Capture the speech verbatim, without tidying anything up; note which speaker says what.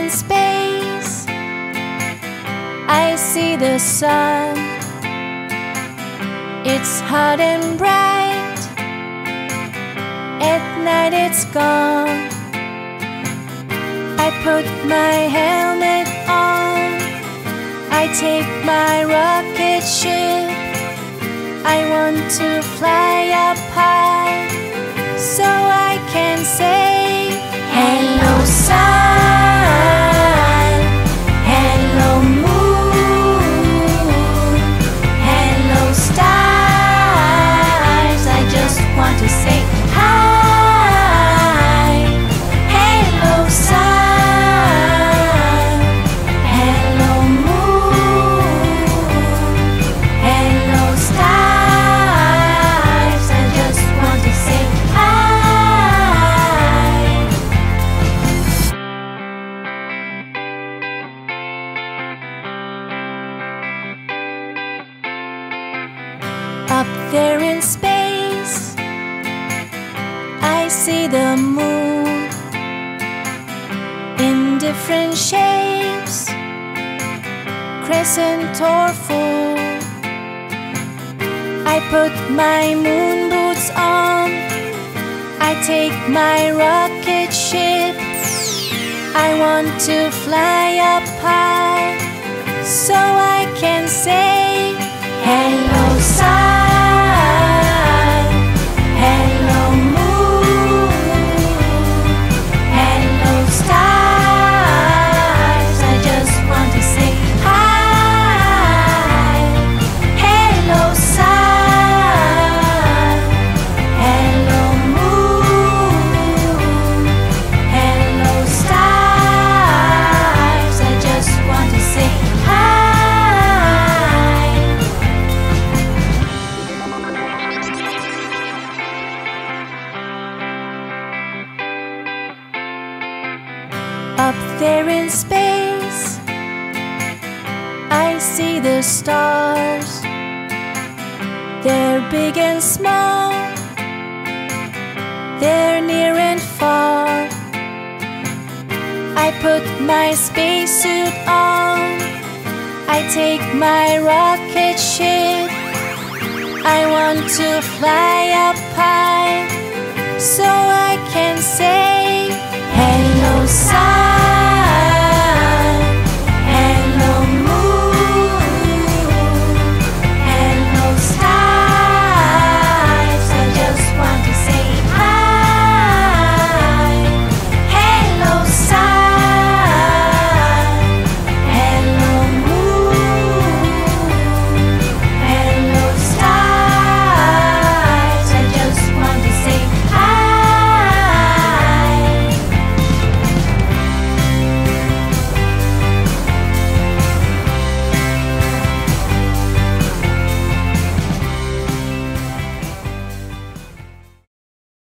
Speaker 1: in space, I see the sun. It's hot and bright, at night it's gone. I put my helmet on, I take my rocket ship. I want to fly up high, so I can say, hello sun, hello moon, hello stars. I just want to say hi. Hello sun, hello moon, hello stars. I just want to say hi. Up there in space, I see the moon in different shapes, crescent or full. I put my moon boots on, I take my rocket ship. I want to fly up high, so I can say, hello sun, hello moon, hello stars. I just want to say hi. Hello sun, hello moon, hello stars. I just want to say hi. Up there in space, I see the stars. They're big and small, they're near and far. I put my spacesuit on, I take my rocket ship. I want to fly up high, so I